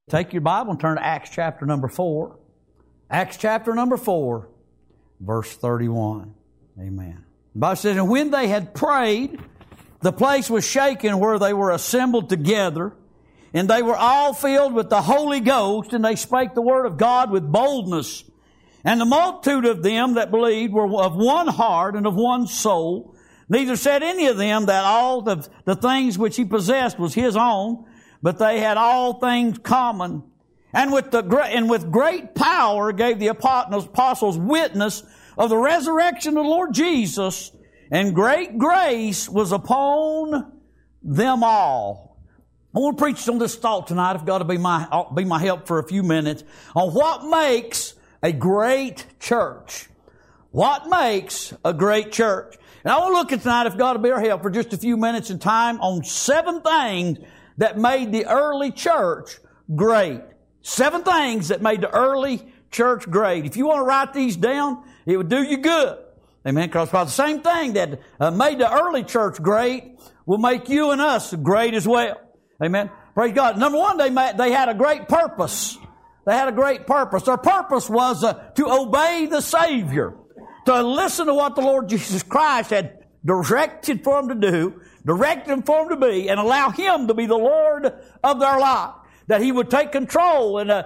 Take your Bible and turn to Acts chapter number 4. Acts chapter number 4, verse 31. Amen. The Bible says, and when they had prayed, the place was shaken where they were assembled together, and they were all filled with the Holy Ghost, and they spake the word of God with boldness. And the multitude of them that believed were of one heart and of one soul. Neither said any of them that all the things which he possessed was his own, but they had all things common. And with great power gave the apostles witness of the resurrection of the Lord Jesus, and great grace was upon them all. I want to preach on this thought tonight. I've got to be my help for a few minutes on what makes a great church. What makes a great church? And I want to look at tonight, if God will be our help, for just a few minutes in time on 7 things that made the early church great. 7 things that made the early church great. If you want to write these down, it would do you good. Amen. Because the same thing that made the early church great will make you and us great as well. Amen. Praise God. Number one, they had a great purpose. They had a great purpose. Their purpose was to obey the Savior, to listen to what the Lord Jesus Christ had directed for them to do, directed them for them to be, and allow Him to be the Lord of their life. That He would take control and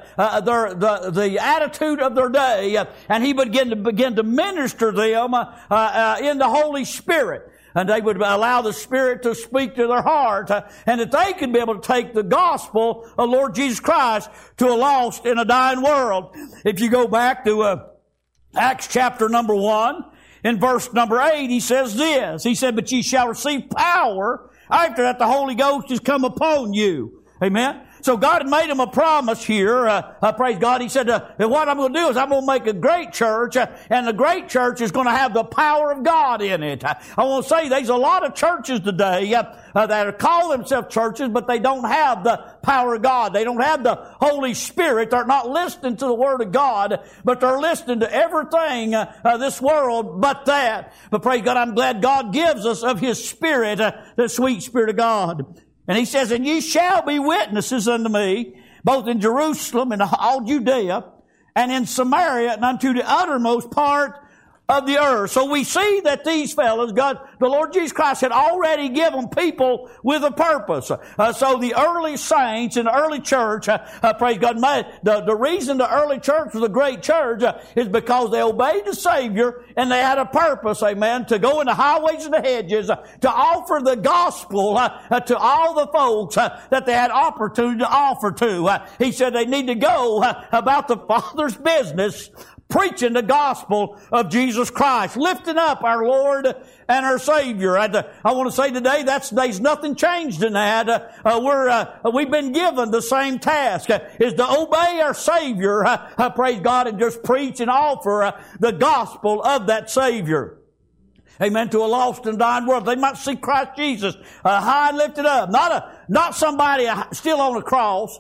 the attitude of their day, and He would begin to minister to them in the Holy Spirit. And they would allow the Spirit to speak to their heart, and that they could be able to take the gospel of Lord Jesus Christ to a lost and a dying world. If you go back to Acts chapter number 1, in verse number 8, he says this. He said, but ye shall receive power after that the Holy Ghost is come upon you. Amen. So God had made him a promise here. Praise God. He said, what I'm going to do is I'm going to make a great church, and the great church is going to have the power of God in it. I want to say there's a lot of churches today that call themselves churches, but they don't have the power of God. They don't have the Holy Spirit. They're not listening to the Word of God, but they're listening to everything this world but that. But praise God, I'm glad God gives us of His Spirit, the sweet Spirit of God. And He says, and ye shall be witnesses unto me, both in Jerusalem and all Judea, and in Samaria, and unto the uttermost part of the earth. So we see that these fellows, the Lord Jesus Christ had already given people with a purpose. So the early saints in the early church, praise God, the reason the early church was a great church is because they obeyed the Savior and they had a purpose, amen, to go in the highways and the hedges, to offer the gospel to all the folks that they had opportunity to offer to. He said they need to go about the Father's business, preaching the gospel of Jesus Christ, lifting up our Lord and our Savior. I want to say today there's nothing changed in that. We've been given the same task, is to obey our Savior, praise God, and just preach and offer the gospel of that Savior. Amen. To a lost and dying world. They might see Christ Jesus high and lifted up. Not somebody still on a cross.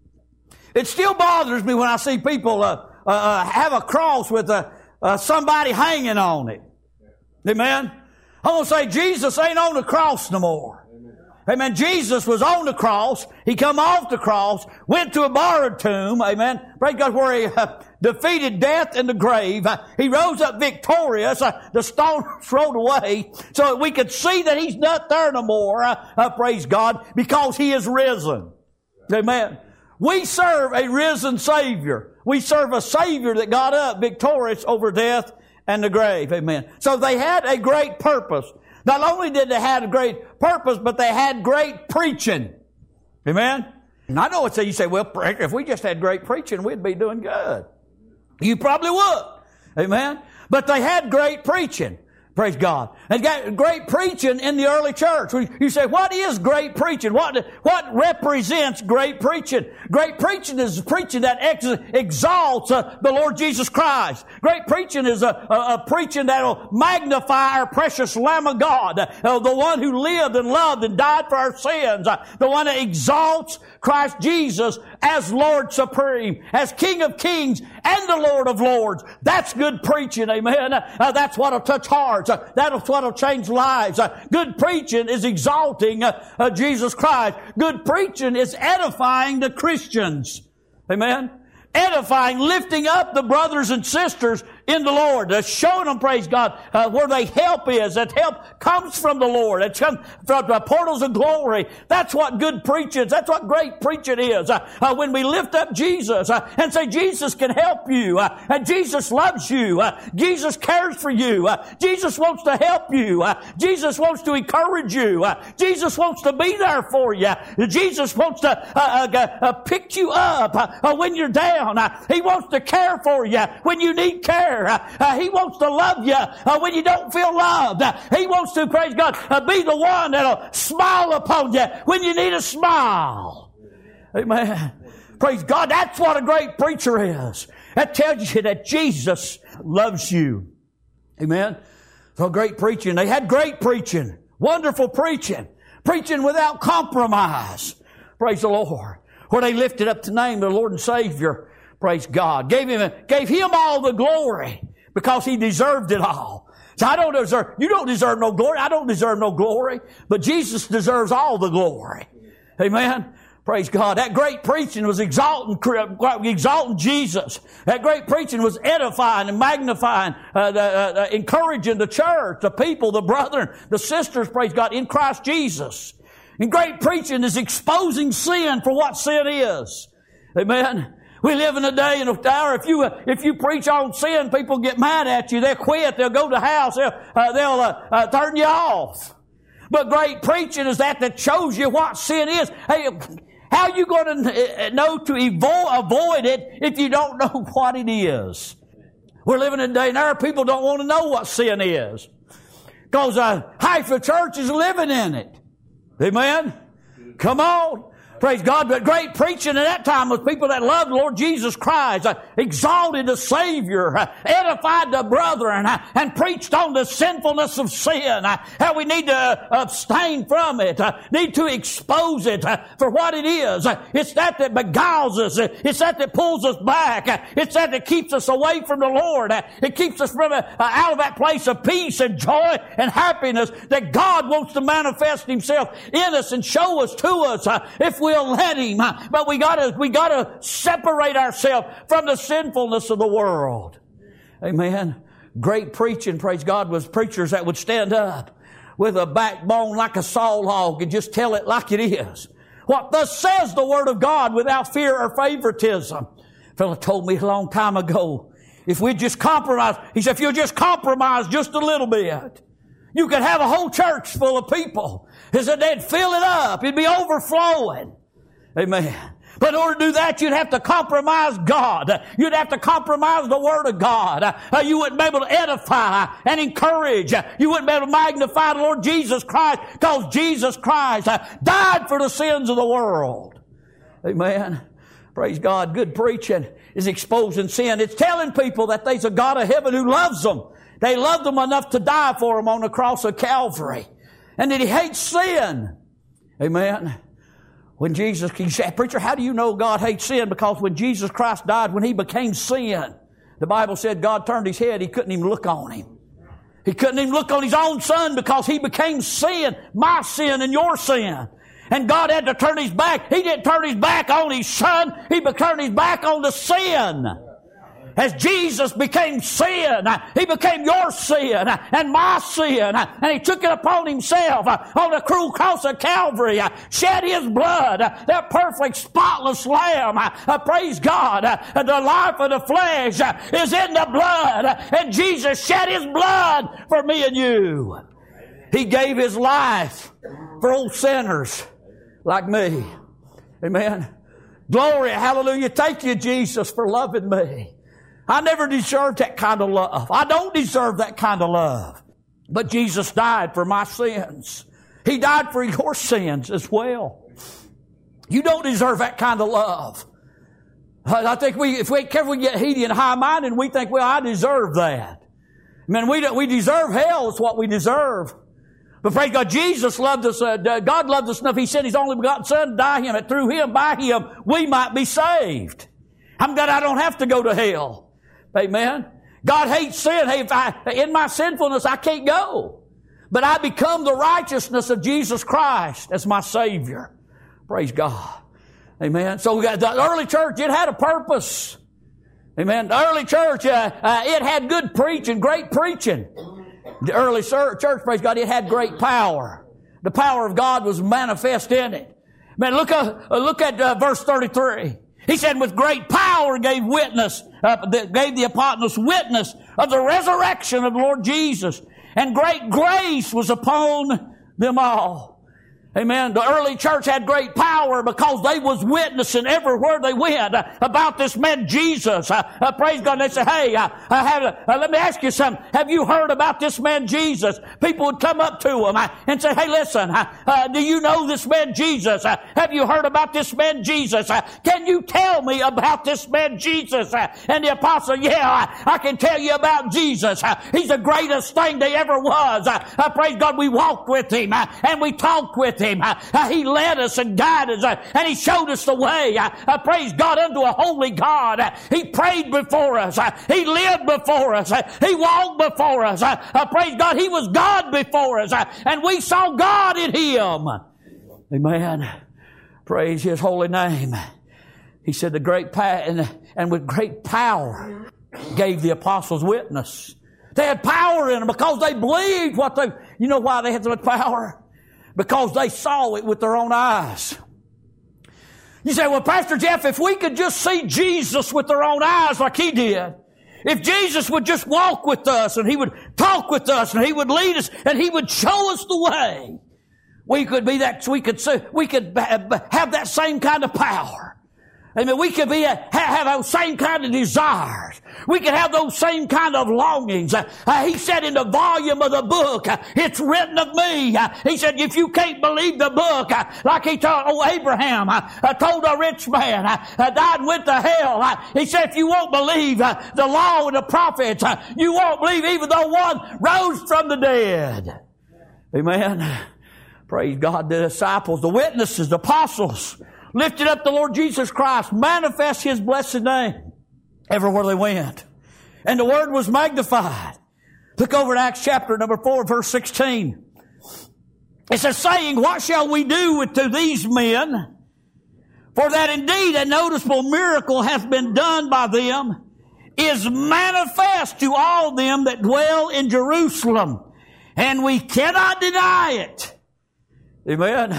It still bothers me when I see people have a cross with somebody hanging on it. Amen. I want to say Jesus ain't on the cross no more. Amen. Jesus was on the cross. He come off the cross, went to a borrowed tomb. Amen. Praise God, where He defeated death and the grave. He rose up victorious. The stone rolled away so that we could see that He's not there no more. Praise God, because He is risen. Amen. We serve a risen Savior. We serve a Savior that got up victorious over death and the grave. Amen. So they had a great purpose. Not only did they have a great purpose, but they had great preaching. Amen. And I know you say, well, if we just had great preaching, we'd be doing good. You probably would. Amen. But they had great preaching. Praise God. And got great preaching in the early church. You say, what is great preaching? What represents great preaching? Great preaching is preaching that exalts the Lord Jesus Christ. Great preaching is a preaching that will magnify our precious Lamb of God, the one who lived and loved and died for our sins, the one that exalts Christ Jesus as Lord Supreme, as King of Kings and the Lord of Lords. That's good preaching, amen. That's what'll touch hearts. That's what'll change lives. Good preaching is exalting Jesus Christ. Good preaching is edifying the Christians. Amen. Edifying, lifting up the brothers and sisters in the Lord, showing them, praise God, where their help is. That help comes from the Lord. It comes from the portals of glory. That's what good preaching is. That's what great preaching is. When we lift up Jesus and say, Jesus can help you, and Jesus loves you, Jesus cares for you, Jesus wants to help you, Jesus wants to encourage you, Jesus wants to be there for you, Jesus wants to pick you up when you're down. He wants to care for you when you need care. He wants to love you when you don't feel loved. He wants to, praise God, be the one that'll smile upon you when you need a smile. Amen. Praise God. That's what a great preacher is. That tells you that Jesus loves you. Amen. So great preaching. They had great preaching. Wonderful preaching. Preaching without compromise. Praise the Lord. Where they lifted up the name of the Lord and Savior. Praise God. Gave him all the glory because he deserved it all. So you don't deserve no glory. I don't deserve no glory. But Jesus deserves all the glory. Amen. Praise God. That great preaching was exalting Jesus. That great preaching was edifying and magnifying, encouraging the church, the people, the brethren, the sisters, praise God, in Christ Jesus. And great preaching is exposing sin for what sin is. Amen. We live in a day and an hour. If you preach on sin, people get mad at you. They'll quit. They'll go to the house. They'll turn you off. But great preaching is that shows you what sin is. Hey, how are you going to know to avoid it if you don't know what it is? We're living in a day and hour. People don't want to know what sin is because half the church is living in it. Amen. Come on. Praise God. But great preaching at that time was people that loved the Lord Jesus Christ, exalted the Savior, edified the brethren, and preached on the sinfulness of sin, how we need to abstain from it, need to expose it for what it is. It's that beguiles us. It's that pulls us back. It's that keeps us away from the Lord. It keeps us from out of that place of peace and joy and happiness that God wants to manifest Himself in us and show us to us if we'll let Him. But we gotta separate ourselves from the sinfulness of the world. Amen. Great preaching, praise God, was preachers that would stand up with a backbone like a saw log and just tell it like it is. What thus says the Word of God without fear or favoritism. A fellow told me a long time ago, if we just compromise, he said, if you'll just compromise just a little bit, you could have a whole church full of people. He said they'd fill it up. It'd be overflowing. Amen. But in order to do that, you'd have to compromise God. You'd have to compromise the Word of God. You wouldn't be able to edify and encourage. You wouldn't be able to magnify the Lord Jesus Christ because Jesus Christ died for the sins of the world. Amen. Praise God. Good preaching is exposing sin. It's telling people that there's a God of heaven who loves them. They loved them enough to die for them on the cross of Calvary. And that He hates sin. Amen. When Jesus, you say, preacher, how do you know God hates sin? Because when Jesus Christ died, when He became sin, the Bible said God turned His head. He couldn't even look on Him. He couldn't even look on His own Son because He became sin, my sin and your sin. And God had to turn His back. He didn't turn His back on His Son. He turned His back on the sin. As Jesus became sin, He became your sin and my sin, and He took it upon Himself on the cruel cross of Calvary, shed His blood, that perfect, spotless Lamb. Praise God. The life of the flesh is in the blood, and Jesus shed His blood for me and you. He gave His life for old sinners like me. Amen. Glory, hallelujah. Thank you, Jesus, for loving me. I never deserved that kind of love. I don't deserve that kind of love. But Jesus died for my sins. He died for your sins as well. You don't deserve that kind of love. I think if we ain't careful, we get heady and high-minded, and we think, well, I deserve that. Man, we deserve hell. It's what we deserve. But praise God, Jesus loved us. God loved us enough. He sent His only begotten Son to die Him, and through Him, by Him, we might be saved. I'm glad I don't have to go to hell. Amen. God hates sin. Hey, in my sinfulness, I can't go. But I become the righteousness of Jesus Christ as my Savior. Praise God. Amen. So we got the early church, it had a purpose. Amen. The early church, it had good preaching, great preaching. The early church, praise God, it had great power. The power of God was manifest in it. Man, look at verse 33. He said, with great power gave the apostles witness of the resurrection of the Lord Jesus. And great grace was upon them all. Amen. The early church had great power because they was witnessing everywhere they went about this man Jesus. Praise God. And they said, hey, let me ask you something. Have you heard about this man Jesus? People would come up to him and say, hey, listen, do you know this man Jesus? Have you heard about this man Jesus? Can you tell me about this man Jesus? And the apostle, yeah, I can tell you about Jesus. He's the greatest thing there ever was. Praise God. We walked with him and we talked with him. He led us and guided us and he showed us the way. Praise God, unto a holy God. He prayed before us. He lived before us. He walked before us. Praise God, he was God before us. And we saw God in him. Amen. Praise his holy name. He said the great and with great power gave the apostles witness. They had power in them because they believed you know why they had so much power? Because they saw it with their own eyes. You say, well, Pastor Jeff, if we could just see Jesus with our own eyes like he did, if Jesus would just walk with us and he would talk with us and he would lead us and he would show us the way, we could have that same kind of power. Amen. We could have those same kind of desires. We could have those same kind of longings. He said in the volume of the book, it's written of me. He said, if you can't believe the book, like he told Abraham, told a rich man, died and went to hell. He said, if you won't believe the law and the prophets, you won't believe even though one rose from the dead. Amen. Praise God. The disciples, the witnesses, the apostles, lifted up the Lord Jesus Christ, manifest his blessed name everywhere they went. And the word was magnified. Look over at Acts chapter number 4, verse 16. It says, saying, what shall we do to these men? For that indeed a noticeable miracle hath been done by them, is manifest to all them that dwell in Jerusalem. And we cannot deny it. Amen.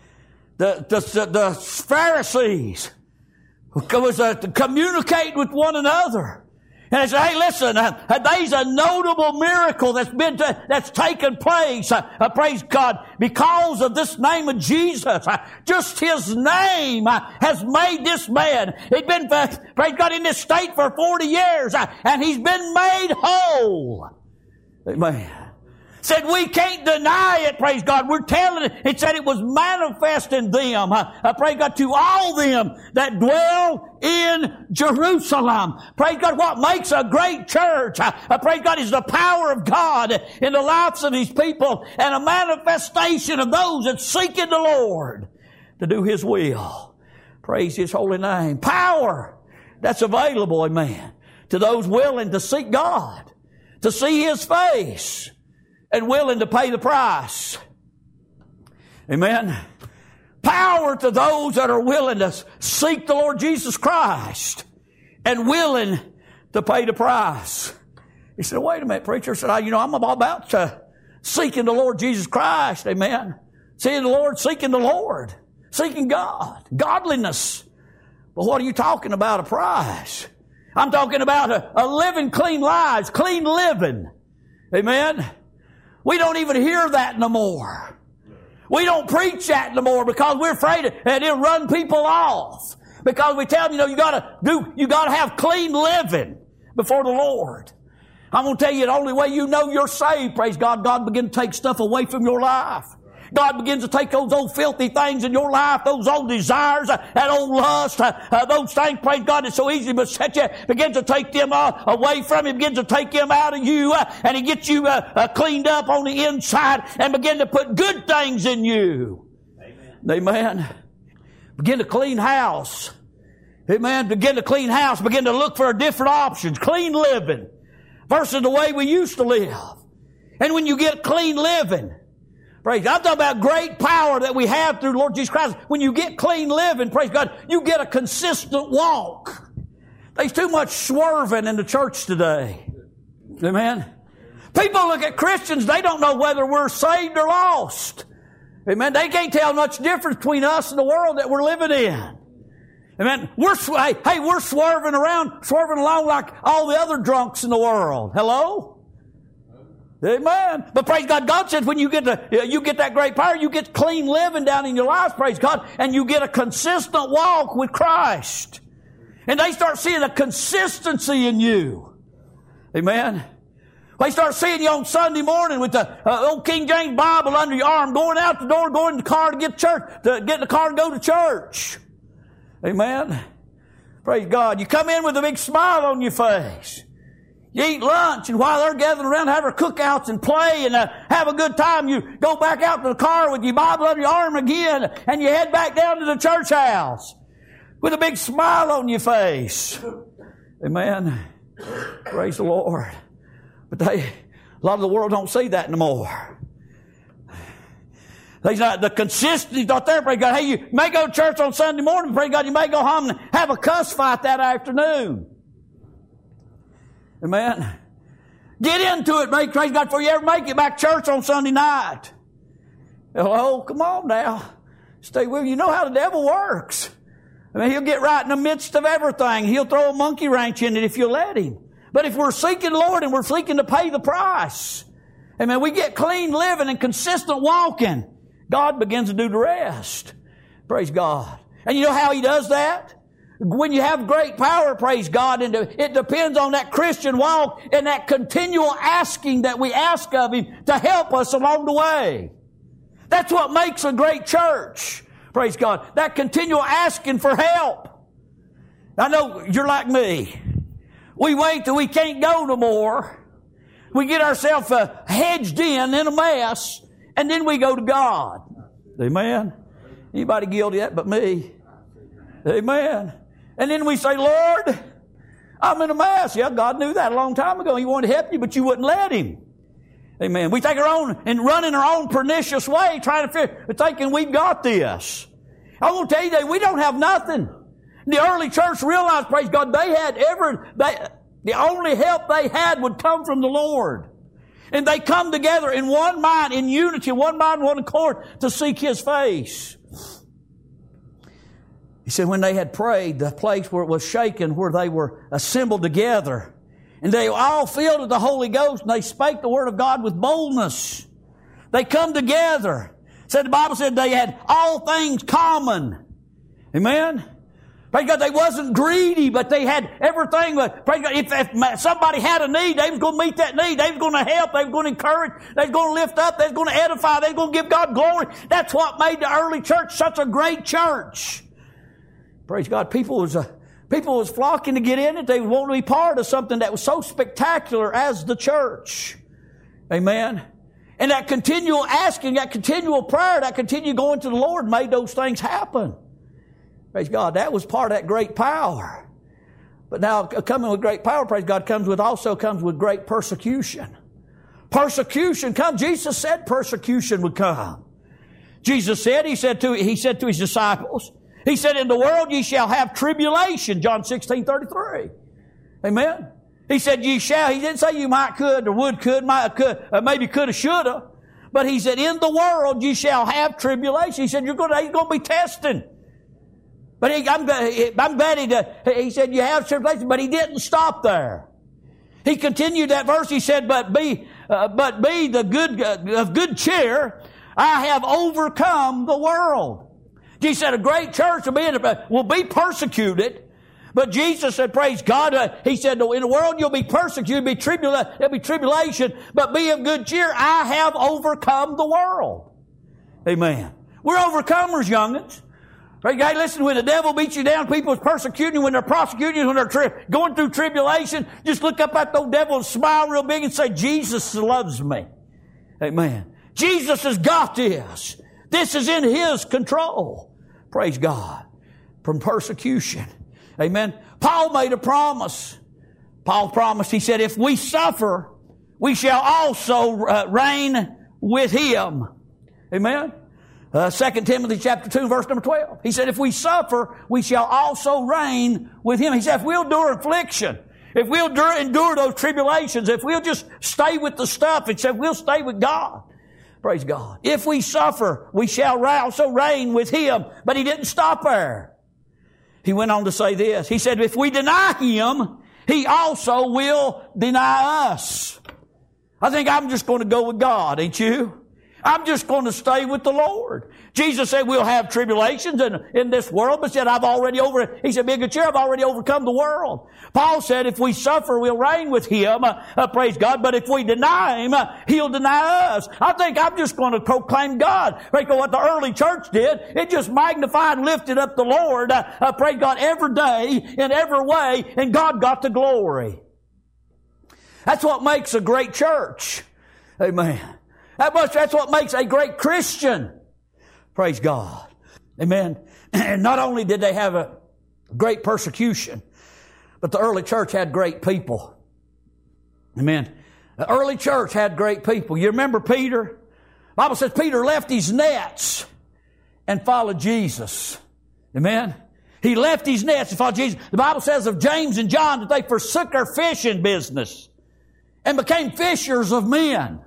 The Pharisees was to communicate with one another. And they said, hey, listen, there's a notable miracle that's taken place. Praise God. Because of this name of Jesus. Just his name has made this man. He'd been, praise God, in this state for 40 years. And he's been made whole. Amen. Said we can't deny it, praise God. We're telling it. It said it was manifest in them. Praise God, to all them that dwell in Jerusalem. Praise God, what makes a great church, praise God, is the power of God in the lives of his people and a manifestation of those that seek in the Lord to do his will. Praise his holy name. Power that's available, amen, to those willing to seek God, to see his face, and willing to pay the price. Amen. Power to those that are willing to seek the Lord Jesus Christ and willing to pay the price. He said, wait a minute, preacher. I said, I'm all about seeking the Lord Jesus Christ. Amen. Seeing the Lord, seeking God, godliness. But what are you talking about, a price? I'm talking about a living clean lives, clean living. Amen. We don't even hear that no more. We don't preach that no more because we're afraid that it'll run people off. Because we tell them, you gotta have clean living before the Lord. I'm going to tell you the only way you know you're saved, praise God, God begins to take stuff away from your life. God begins to take those old filthy things in your life, those old desires, that old lust, those things, praise God, it's so easy to set you, begins to take them away from you, begins to take them out of you, and He gets you cleaned up on the inside and begin to put good things in you. Amen. Begin to clean house. Amen. Begin to clean house. Begin to look for different options. Clean living versus the way we used to live. And when you get clean living, Praise God. I'm talking about great power that we have through Lord Jesus Christ. When you get clean living, praise God, you get a consistent walk. There's too much swerving in the church today. Amen. People look at Christians, they don't know whether we're saved or lost. Amen. They can't tell much difference between us and the world that we're living in. Amen. We're swerving along like all the other drunks in the world. Hello? Amen. But praise God, God says when you get that great power, you get clean living down in your lives, praise God, and you get a consistent walk with Christ. And they start seeing a consistency in you. Amen. They start seeing you on Sunday morning with the old King James Bible under your arm, going out the door, going in the car to get in the car and go to church. Amen. Praise God. You come in with a big smile on your face. You eat lunch, and while they're gathering around, have their cookouts and play and have a good time, you go back out to the car with your Bible under your arm again, and you head back down to the church house with a big smile on your face. Amen. Praise the Lord. But a lot of the world don't see that anymore. The consistency's not there, praise God. Hey, you may go to church on Sunday morning, praise God, you may go home and have a cuss fight that afternoon. Amen. Get into it, praise God, before you ever make it back to church on Sunday night. Hello, come on now. Stay with you. You know how the devil works. I mean, he'll get right in the midst of everything. He'll throw a monkey wrench in it if you let him. But if we're seeking the Lord and we're seeking to pay the price, amen, we get clean living and consistent walking, God begins to do the rest. Praise God. And you know how He does that? When you have great power, praise God, and it depends on that Christian walk and that continual asking that we ask of Him to help us along the way. That's what makes a great church. Praise God. That continual asking for help. I know you're like me. We wait till we can't go no more. We get ourselves hedged in a mess, and then we go to God. Amen. Anybody guilty of that but me? Amen. And then we say, Lord, I'm in a mess. Yeah, God knew that a long time ago. He wanted to help you, but you wouldn't let Him. Amen. We take our own and run in our own pernicious way, trying to figure, thinking we've got this. I want to tell you that we don't have nothing. The early church realized, praise God, the only help they had would come from the Lord. And they come together in one mind, in unity, one mind, one accord, to seek His face. He said when they had prayed, the place where it was shaken, where they were assembled together, and they were all filled with the Holy Ghost, and they spake the Word of God with boldness. They come together. The Bible said they had all things common. Amen? Praise God, they wasn't greedy, but they had everything. Praise God, if somebody had a need, they was going to meet that need. They was going to help. They was going to encourage. They was going to lift up. They was going to edify. They was going to give God glory. That's what made the early church such a great church. Praise God, people was flocking to get in it. They wanted to be part of something that was so spectacular as the church. Amen. And that continual asking, that continual prayer, that continual going to the Lord made those things happen. Praise God. That was part of that great power. But now coming with great power, praise God, comes with great persecution. Persecution comes. Jesus said persecution would come. Jesus said, He said to His disciples, He said, in the world ye shall have tribulation, John 16:33. Amen. He said, ye shall. He didn't say you might could or would could, might could, maybe could have, should have. But He said, in the world ye shall have tribulation. He said, He's going to be testing. But I'm glad He said, you have tribulation, but He didn't stop there. He continued that verse. He said, but be the good, of good cheer. I have overcome the world. He said, a great church will be persecuted. But Jesus said, praise God, He said, in the world you'll be persecuted, there'll be tribulation, but be of good cheer. I have overcome the world. Amen. We're overcomers, young'uns. Praise God, listen, when the devil beats you down, people is persecuting you, when they're prosecuting you, when they're going through tribulation, just look up at the devil and smile real big and say, Jesus loves me. Amen. Jesus has got this. This is in His control. Praise God. From persecution. Amen. Paul made a promise. Paul promised, he said, if we suffer, we shall also reign with Him. Amen? 2 Timothy chapter 2, verse number 12. He said, if we suffer, we shall also reign with Him. He said, if we'll endure affliction, if we'll endure those tribulations, if we'll just stay with the stuff, he said, we'll stay with God. Praise God. If we suffer, we shall also reign with Him. But He didn't stop there. He went on to say this. He said, if we deny Him, He also will deny us. I think I'm just going to go with God, ain't you? I'm just going to stay with the Lord. Jesus said we'll have tribulations in this world, but said He said, be of good cheer, I've already overcome the world. Paul said if we suffer, we'll reign with Him, praise God, but if we deny Him, He'll deny us. I think I'm just going to proclaim God. Praise God, what the early church did, it just magnified and lifted up the Lord, praise God, every day, in every way, and God got the glory. That's what makes a great church. Amen. That's what makes a great Christian. Praise God. Amen. And not only did they have a great persecution, but the early church had great people. Amen. The early church had great people. You remember Peter? The Bible says Peter left his nets and followed Jesus. Amen. He left his nets and followed Jesus. The Bible says of James and John that they forsook their fishing business and became fishers of men.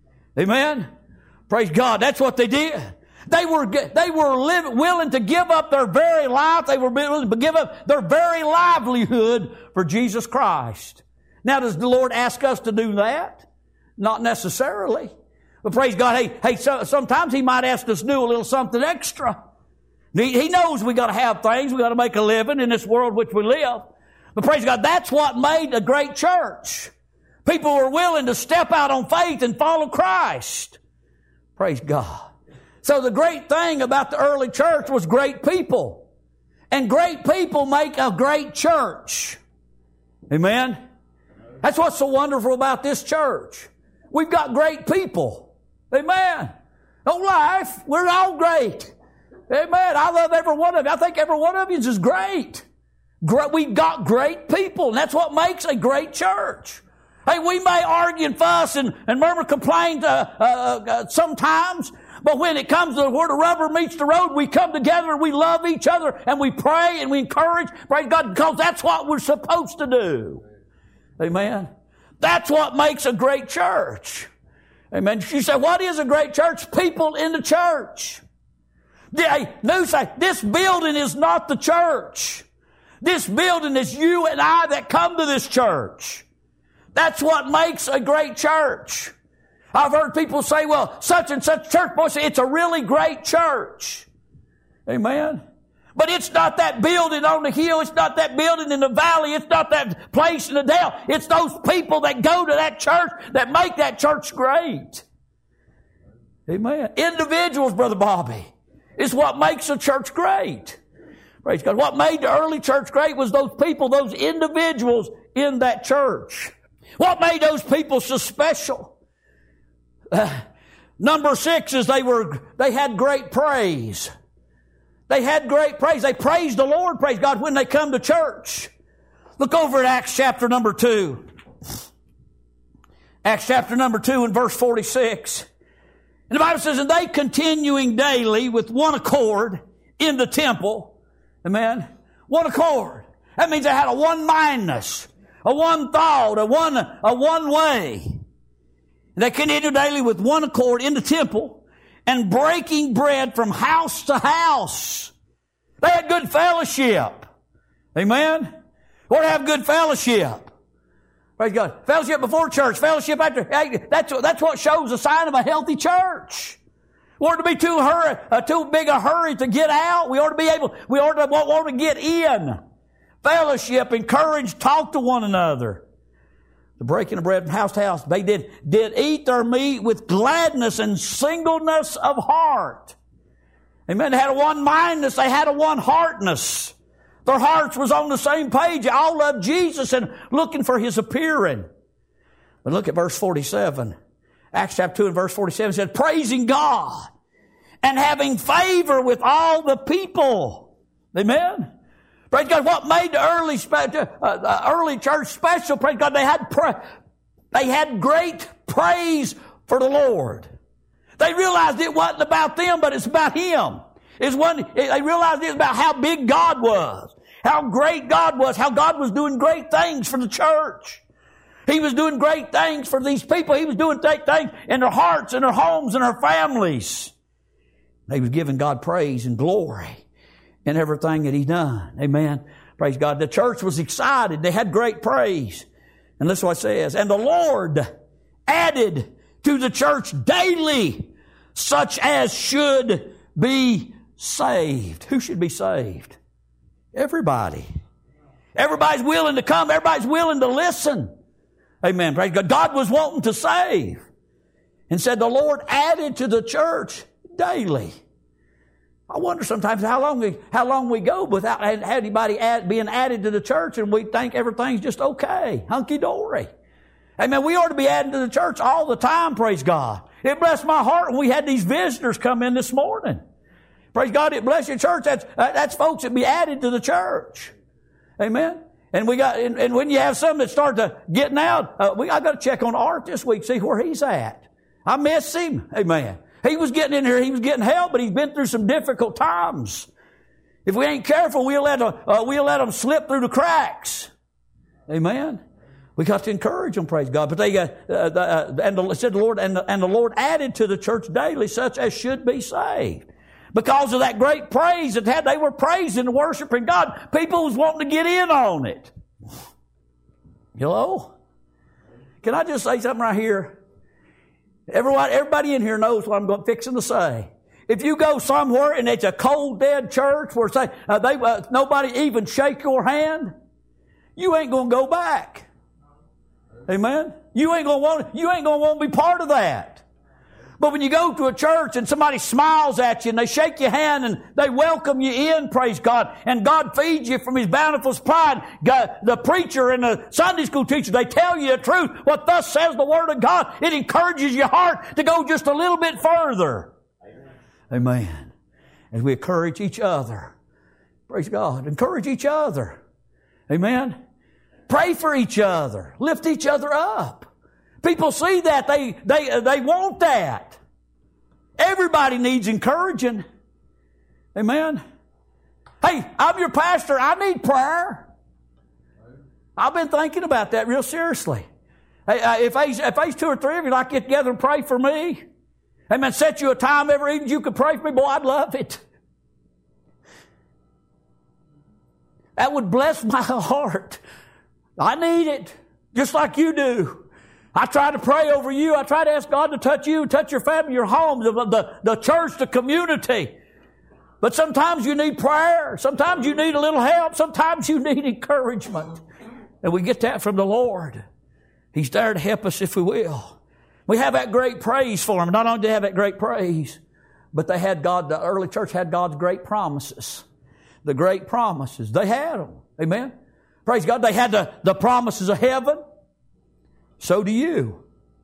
Amen. Praise God. That's what they did. They were willing to give up their very life. They were willing to give up their very livelihood for Jesus Christ. Now, does the Lord ask us to do that? Not necessarily. But praise God. Sometimes He might ask us to do a little something extra. He knows we got to have things. We got to make a living in this world which we live. But praise God, that's what made a great church. People were willing to step out on faith and follow Christ. Praise God. So the great thing about the early church was great people. And great people make a great church. Amen? That's what's so wonderful about this church. We've got great people. Amen? Don't laugh. We're all great. Amen. I love every one of you. I think every one of you is great. We've got great people. And that's what makes a great church. Hey, we may argue and fuss and murmur, complain sometimes, but when it comes to where the rubber meets the road, we come together and we love each other and we pray and we encourage, praise God, because that's what we're supposed to do. Amen. That's what makes a great church. Amen. You say, what is a great church? People in the church. This building is not the church. This building is you and I that come to this church. That's what makes a great church. I've heard people say, well, such and such church, boy, say it's a really great church. Amen. But it's not that building on the hill. It's not that building in the valley. It's not that place in the dale. It's those people that go to that church that make that church great. Amen. Individuals, Brother Bobby, is what makes a church great. Praise God. What made the early church great was those people, those individuals in that church. What made those people so special? Number 6 is they had great praise. They had great praise. They praised the Lord, praise God, when they come to church. Look over at Acts chapter number 2. Acts chapter number 2 and verse 46. And the Bible says, and they continuing daily with one accord in the temple. Amen. One accord. That means they had a one-mindedness, a one thought, a one way. And they continued daily with one accord in the temple and breaking bread from house to house. They had good fellowship. Amen. Or to have good fellowship. Praise God. Fellowship before church, fellowship after. Hey, that's what shows a sign of a healthy church. We ought to be too big a hurry to get out. We ought to want to get in. Fellowship, encourage, talk to one another. The breaking of bread from house to house. They did eat their meat with gladness and singleness of heart. Amen. They had a one-mindedness. They had a one-heartness. Their hearts was on the same page. They all loved Jesus and looking for His appearing. But look at verse 47. Acts chapter 2 and verse 47 says, praising God and having favor with all the people. Amen. Praise God. What made the early church special? Praise God. They had great praise for the Lord. They realized it wasn't about them, but it's about Him. They realized it was about how big God was, how great God was, how God was doing great things for the church. He was doing great things for these people. He was doing great things in their hearts, in their homes, in their families. They was giving God praise and glory in everything that He done. Amen. Praise God. The church was excited. They had great praise. And listen to what it says. And the Lord added to the church daily such as should be saved. Who should be saved? Everybody. Everybody's willing to come. Everybody's willing to listen. Amen. Praise God. God was wanting to save. And said the Lord added to the church daily. I wonder sometimes how long we go without anybody being added to the church, and we think everything's just okay, hunky-dory. Amen. We ought to be added to the church all the time, praise God. It blessed my heart when we had these visitors come in this morning. Praise God, it bless your church. That's folks that be added to the church. Amen. And and when you have some that start to getting out, I got to check on Art this week, see where he's at. I miss him. Amen. He was getting in here, he was getting help, but he's been through some difficult times. If we ain't careful, we'll let them slip through the cracks. Amen. We got to encourage them, praise God. But the Lord added to the church daily such as should be saved. Because of that great praise that they were praising and worshiping God. People was wanting to get in on it. Hello? Can I just say something right here? Everybody in here knows what I'm fixing to say. If you go somewhere and it's a cold, dead church where nobody even shake your hand, you ain't going to go back. Amen? You ain't going to want to be part of that. But when you go to a church and somebody smiles at you and they shake your hand and they welcome you in, praise God, and God feeds you from His bountiful supply, the preacher and the Sunday school teacher, they tell you the truth, what thus says the Word of God, it encourages your heart to go just a little bit further. Amen. As we encourage each other. Praise God. Encourage each other. Amen. Pray for each other. Lift each other up. People see that. They want that. Everybody needs encouraging. Amen. Hey, I'm your pastor. I need prayer. I've been thinking about that real seriously. Hey, if there's 2 or 3 of you like get together and pray for me, amen, set you a time every evening you could pray for me, boy, I'd love it. That would bless my heart. I need it, just like you do. I try to pray over you. I try to ask God to touch you, touch your family, your home, the church, the community. But sometimes you need prayer. Sometimes you need a little help. Sometimes you need encouragement. And we get that from the Lord. He's there to help us if we will. We have that great praise for Him. Not only do they have that great praise, but the early church had God's great promises. The great promises. They had them. Amen. Praise God. They had the promises of heaven. So do you.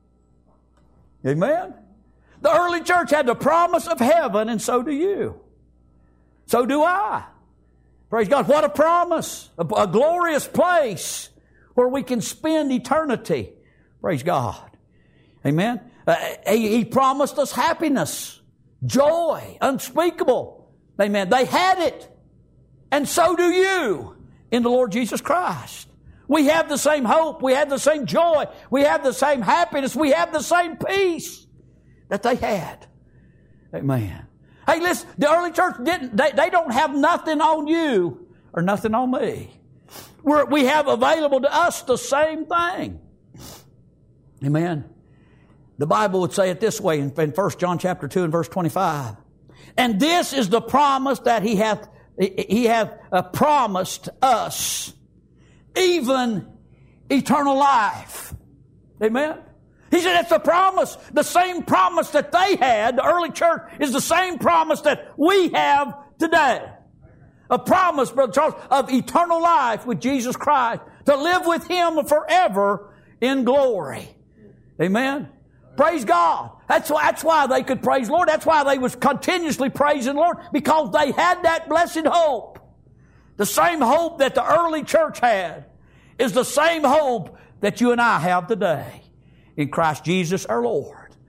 Amen? The early church had the promise of heaven, and so do you. So do I. Praise God. What a promise. A glorious place where we can spend eternity. Praise God. Amen? He promised us happiness, joy, unspeakable. Amen. They had it. And so do you in the Lord Jesus Christ. We have the same hope. We have the same joy. We have the same happiness. We have the same peace that they had. Amen. Hey, listen, the early church they don't have nothing on you or nothing on me. We have available to us the same thing. Amen. The Bible would say it this way in 1 John chapter 2 and verse 25. And this is the promise that He hath promised us, even eternal life. Amen? He said it's a promise. The same promise that they had, the early church, is the same promise that we have today. A promise, Brother Charles, of eternal life with Jesus Christ, to live with Him forever in glory. Amen? Praise God. That's why they could praise the Lord. That's why they was continuously praising the Lord, because they had that blessed hope. The same hope that the early church had is the same hope that you and I have today in Christ Jesus our Lord.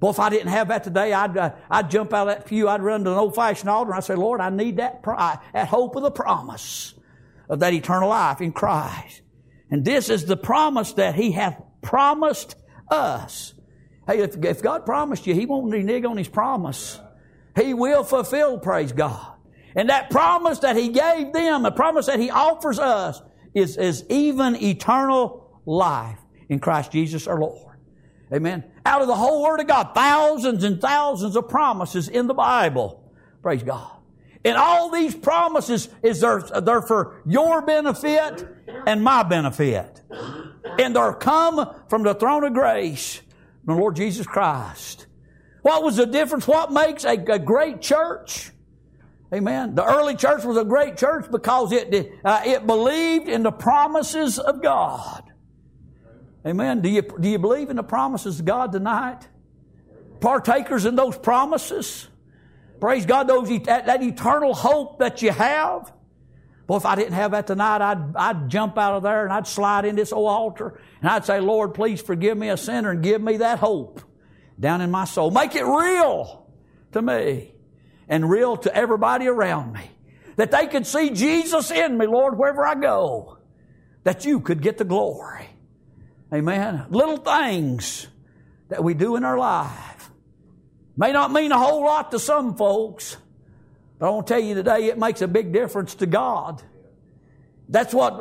Boy, if I didn't have that today, I'd jump out of that pew, I'd run to an old-fashioned altar, and I'd say, Lord, I need that hope of the promise of that eternal life in Christ. And this is the promise that He hath promised us. Hey, if God promised you, He won't renege on His promise. He will fulfill, praise God. And that promise that He gave them, the promise that He offers us, is even eternal life in Christ Jesus our Lord. Amen. Out of the whole Word of God, thousands and thousands of promises in the Bible. Praise God. And all these promises they're for your benefit and my benefit. And they're come from the throne of grace, the Lord Jesus Christ. What was the difference? What makes a great church? Amen. The early church was a great church because it believed in the promises of God. Amen. Do you believe in the promises of God tonight? Partakers in those promises? Praise God, that eternal hope that you have. Boy, if I didn't have that tonight, I'd jump out of there and I'd slide in this old altar and I'd say, Lord, please forgive me a sinner and give me that hope down in my soul. Make it real to me and real to everybody around me. That they could see Jesus in me, Lord, wherever I go. That you could get the glory. Amen. Little things that we do in our life may not mean a whole lot to some folks, but I want to tell you today it makes a big difference to God. That's what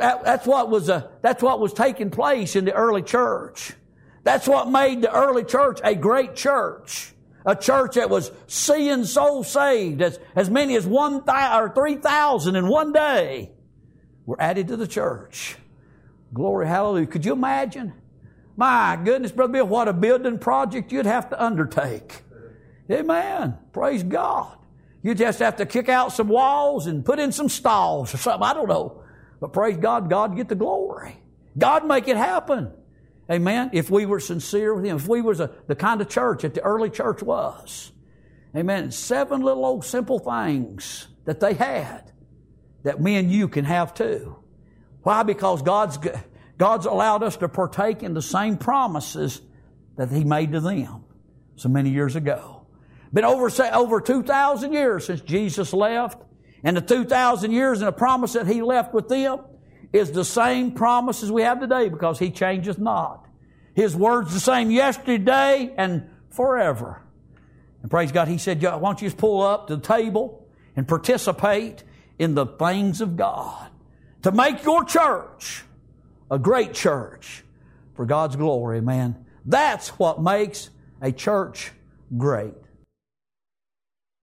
was taking place in the early church. That's what made the early church a great church. A church that was seeing souls saved. As many as 3,000 in one day were added to the church. Glory, hallelujah. Could you imagine? My goodness, Brother Bill, what a building project you'd have to undertake. Amen. Praise God. You just have to kick out some walls and put in some stalls or something. I don't know. But praise God, God get the glory. God make it happen. Amen. If we were sincere with Him. If we was the kind of church that the early church was. Amen. 7 little old simple things that they had that me and you can have too. Why? Because God's allowed us to partake in the same promises that He made to them so many years ago. Been over 2,000 years since Jesus left. And the 2,000 years and the promise that He left with them is the same promises we have today because He changeth not. His word's the same yesterday and forever. And praise God, He said, why don't you just pull up to the table and participate in the things of God to make your church a great church for God's glory, man. That's what makes a church great.